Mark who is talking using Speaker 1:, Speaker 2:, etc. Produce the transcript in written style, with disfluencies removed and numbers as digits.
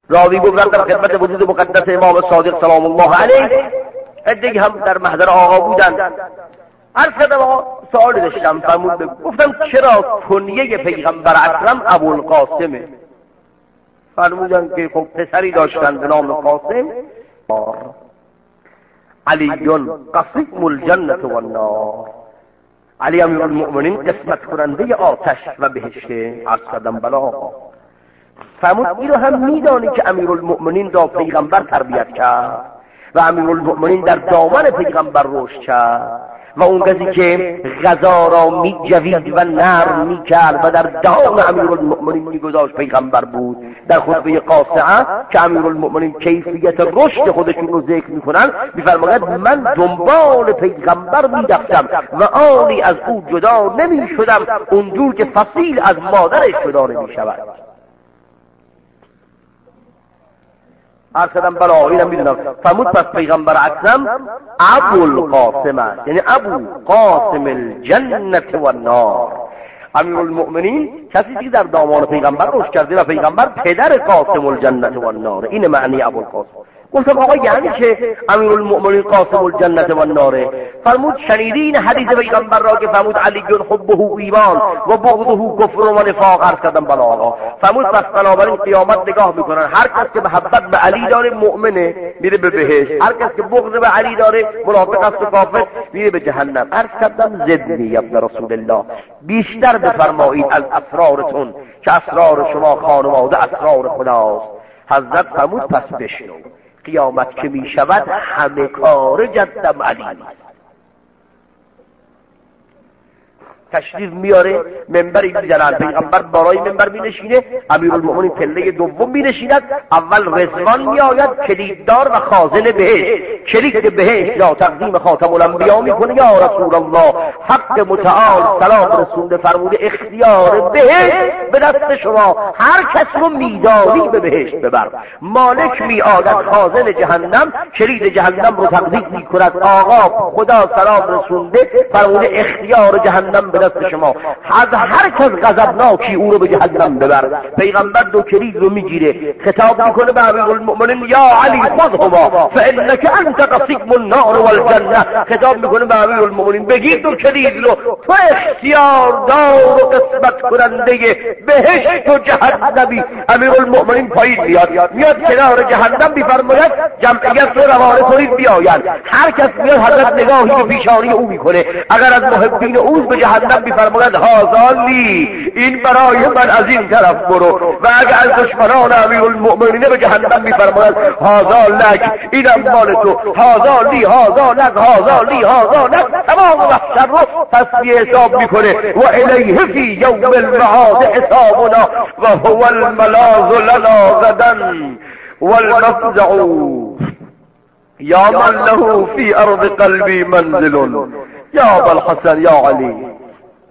Speaker 1: راوی گفت در خدمت وجود مقدس امام صادق سلام الله علیه، عده‌ای هم در محضر آقا بودن. عرض کردم آقا سوالی داشتم، فرمود گفتم چرا کنیه پیغمبر اکرم ابوالقاسمه؟ فرمودن که خب پسری داشتن به نام قاسم، علی قسیم الجنة والنار، علی امیرالمؤمنین قسمت کننده آتش و بهشت. عرض کردم بلا آقا. فرمود این رو هم میدانی که امیرالمؤمنین را پیغمبر تربیت کرد و امیرالمؤمنین در دامن پیغمبر رشد کرد و اون کسی که غذا را میجوید و نرم میکرد و در دهان امیرالمؤمنین میگذاشت پیغمبر بود. در خطبه قاصعه که امیرالمؤمنین کیفیت رشد خودشون رو ذکر میکنن میفرماید من دنبال پیغمبر میرفتم و آنی از او جدا نمیشدم اونجور که فصیل از مادرش جدا نمیشود. عرض کردم بلا اینم میدونم. فرمود پس پیغمبر اکرم ابوالقاسم است، یعنی ابو قاسم الجنة والنار. امیرالمؤمنین کسی که در دامان پیغمبر رشد کرده و پیغمبر پدر قاسم الجنة والنار. این معنی ابوالقاسم. گفتم آقا یعنی چه امیرالمؤمنین قاسم الجنة والنار؟ فرمود شنیدی این حدیث پیغمبر را که فرمود علی حبه ایمان و بغضه کفر و نفاق؟ عرض کردم بلا آقا. فرمود پس بنابراین قیامت نگاه میکنن هر کس که محبت به علی داره مؤمنه میره به بهشت، هر کس که بغض به علی داره منافق است و کافر میره به جهنم. عرض کردم زدنی ابن رسول الله، بیشتر بفرمایید از اسرارتون که اسرار شما خانواده اسرار خداست. حضرت فرمود پس بشنو، قیامت که می شود همه کار جدم علی است. تشریف میاره، منبری میزنن، پیغمبر بالای منبر مینشینه، امیرالمؤمنین پله دوم مینشیند. اول رضوان میآید کلیددار و خازن بهشت، کلید بهشت یا تقدیم خاتم الانبیا میکنه یا رسول الله حق متعال سلام رسونده فرموده اختیار بهشت به دست شما، هر کس رو میدانی به بهشت ببر. مالک میآید خازن جهنم، کلید جهنم رو تقدیم میکند. آقا خدا سلام رسونده فرموده اختیار جهنم به دست شما، از هر کس غضبناکی او رو به جهنم ببر. پیغمبر دو کلید رو میگیره، خطاب میکنه به امیرالمؤمنین یا علی خذهما فانک انت قسیم النار والجنه. خطاب میکنه به امیرالمؤمنین بگیر دو کلید رو، تو اختیار دار و قسمت کننده بهشت و جهنمی. امیرالمؤمنین پایین میاد کنار جهنم میفرماید جمعیت رو روانه کنید بیاید. هر کس میاد حضرت نگاهی به پیشانی او میکنه، اگر از محبین او به جهنم میفرماید هذا لی، این برای من از این طرف برو. و اگر از دشمنان امیرالمؤمنین به جهنم میفرماید هذا لک، اینم مال تو، هذا لی هذا لک هذا لی هذا لک. تمام محشر رو تصفیه حساب میکنه و الیه فی یوم المعاد حسابنا و هو الملاذ لنا غدا والمفزع یا من له فی ارض قلبی منزل یا ابا الحسن یا علی.